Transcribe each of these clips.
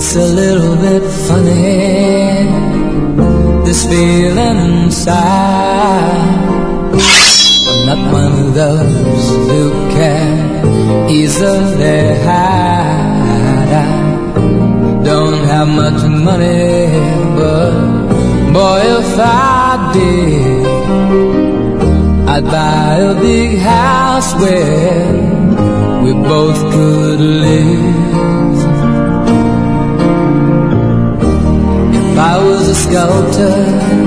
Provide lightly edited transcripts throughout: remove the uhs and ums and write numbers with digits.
It's a little bit funny, this feeling inside. I'm not one of those who can easily hide. I don't have much money, but boy, if I did, I'd buy a big house where we both could live. If I was a sculptor,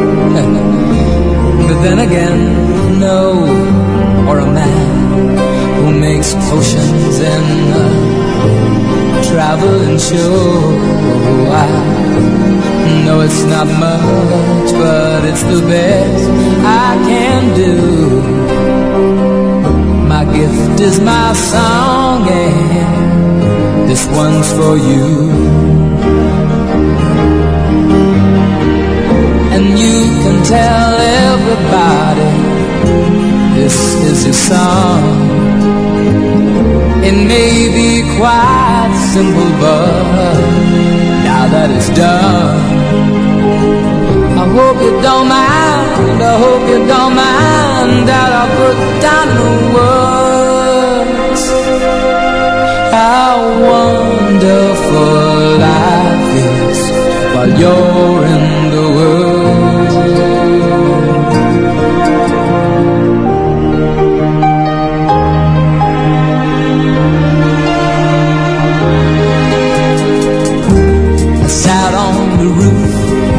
but then again, no, or a man who makes potions in a traveling show. I know it's not much, but it's the best I can do. My gift is my song, and this one's for you. And you can tell everybody this is your song. It may be quite simple, but now that it's done, I hope you don't mind, I hope you don't mind that I put down the words how wonderful life is while you're in the world. I sat on the roof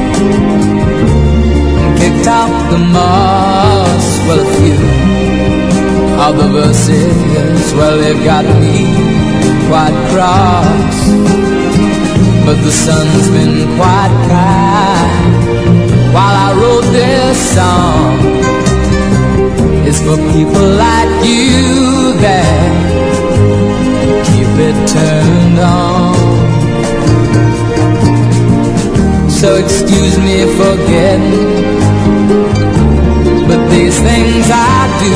and picked out the moss. Well, a few of the verses, well, they've got me quite cross, but the sun's been quite kind while I wrote this song. It's for people like you that keep it turned on. So excuse me for getting, but these things I do,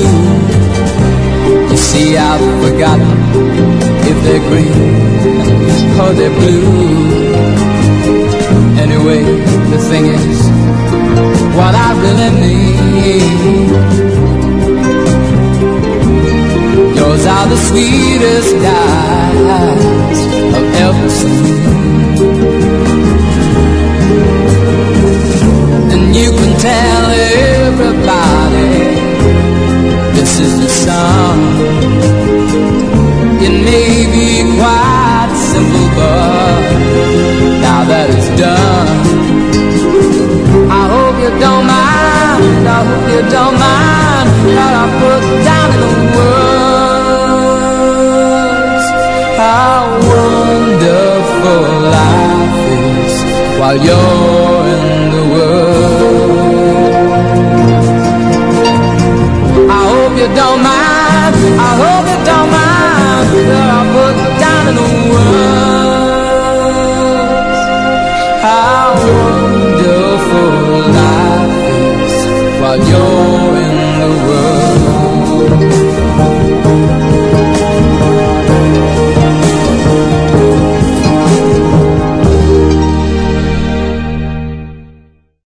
you see, I've forgotten if they're green or they're blue. Anyway, the thing is, what I really need, yours are the sweetest eyes I've ever seen. And you can tell everybody this is the song. It may be quite simple, but now that it's done, I hope you don't mind, I hope you don't mind that I put down in the words how wonderful life is while you're in the world. I hope you don't mind, I hope you don't mind that I put down in the words how wonderful life is while you're